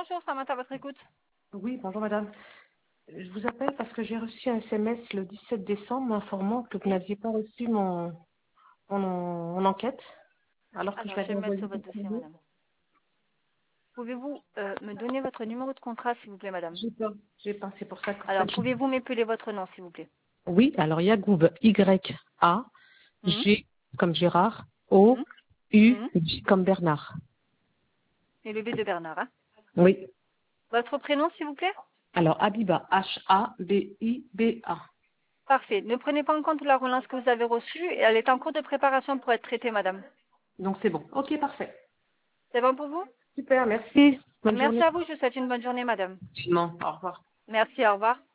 bonjour, Samantha, à votre écoute. Oui, bonjour madame. Je vous appelle parce que j'ai reçu un SMS le 17 décembre m'informant que vous Oui. n'aviez pas reçu mon enquête, alors que je Alors, je l'avais vais me mettre envoyée sur par votre dossier, courrier. madame. Pouvez-vous me donner votre numéro de contrat, s'il vous plaît, madame? J'ai pas, c'est pour ça qu'en Alors, fait. pouvez-vous m'épeler votre nom, s'il vous plaît? Oui, alors Yagoub, Mhm, Y-A-G comme Gérard, O, mhm, U, mhm. J comme Bernard. Et le B de Bernard, hein? Oui, Votre prénom, s'il vous plaît? alors Habiba, H-A-B-I-B-A. Parfait. Ne prenez pas en compte la relance que vous avez reçue. Elle est en cours de préparation pour être traitée, madame. Donc c'est bon. Ok, parfait. C'est bon pour vous? Super, merci. Bonne Merci journée. à vous. Je vous souhaite une bonne journée, madame. Non, au revoir. Merci, au revoir.